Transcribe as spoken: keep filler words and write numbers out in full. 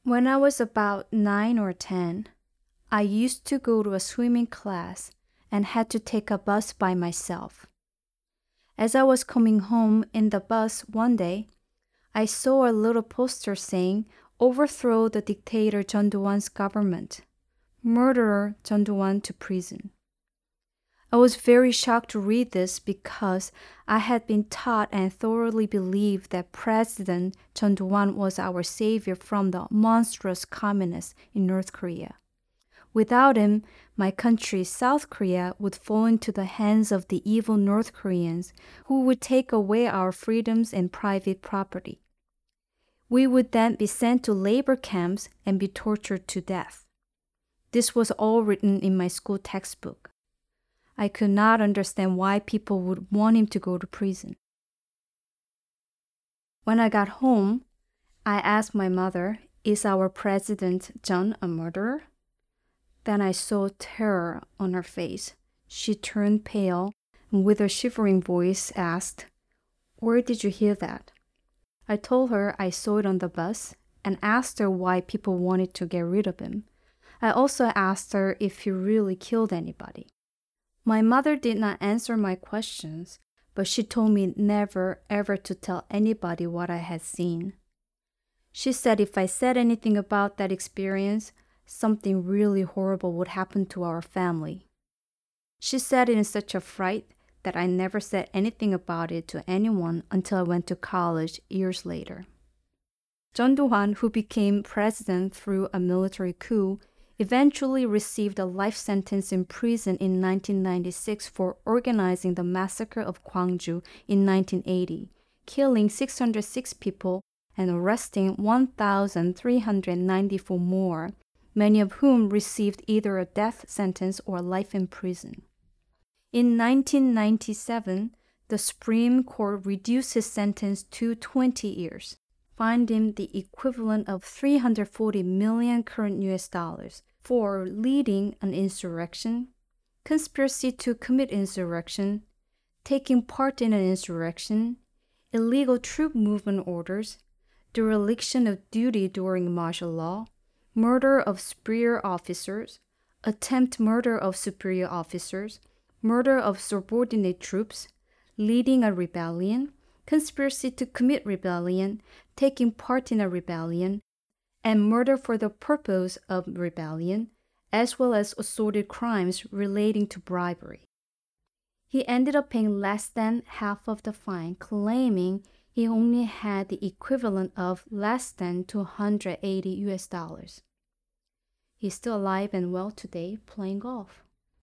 When I was about nine or ten, I used to go to a swimming class and had to take a bus by myself. As I was coming home in the bus one day, I saw a little poster saying, "Overthrow the dictator Chun Doo-hwan's government. Murderer Chun Doo-hwan to prison." I was very shocked to read this because I had been taught and thoroughly believed that President Chun Doo-hwan was our savior from the monstrous communists in North Korea. Without him, my country, South Korea, would fall into the hands of the evil North Koreans who would take away our freedoms and private property. We would then be sent to labor camps and be tortured to death. This was all written in my school textbook. I could not understand why people would want him to go to prison. When I got home, I asked my mother, "Is our President Chun a murderer?" Then I saw terror on her face. She turned pale and with a shivering voice asked, "Where did you hear that?" I told her I saw it on the bus and asked her why people wanted to get rid of him. I also asked her if he really killed anybody. My mother did not answer my questions, but she told me never ever to tell anybody what I had seen. She said if I said anything about that experience, something really horrible would happen to our family. She said it in such a fright that I never said anything about it to anyone until I went to college years later. Chun Doo-hwan, who became president through a military coup, eventually received a life sentence in prison in nineteen ninety-six for organizing the massacre of Gwangju in nineteen eighty, killing six hundred six people and arresting one thousand three hundred ninety-four more, many of whom received either a death sentence or life in prison. In nineteen ninety-seven, the Supreme Court reduced his sentence to twenty years, fined him the equivalent of three hundred forty million current U S dollars for leading an insurrection, conspiracy to commit insurrection, taking part in an insurrection, illegal troop movement orders, dereliction of duty during martial law, murder of superior officers, attempt murder of superior officers, murder of subordinate troops, leading a rebellion, conspiracy to commit rebellion, taking part in a rebellion, and murder for the purpose of rebellion, as well as assorted crimes relating to bribery. He ended up paying less than half of the fine, claiming he only had the equivalent of less than two hundred eighty U S dollars. He's still alive and well today, playing golf.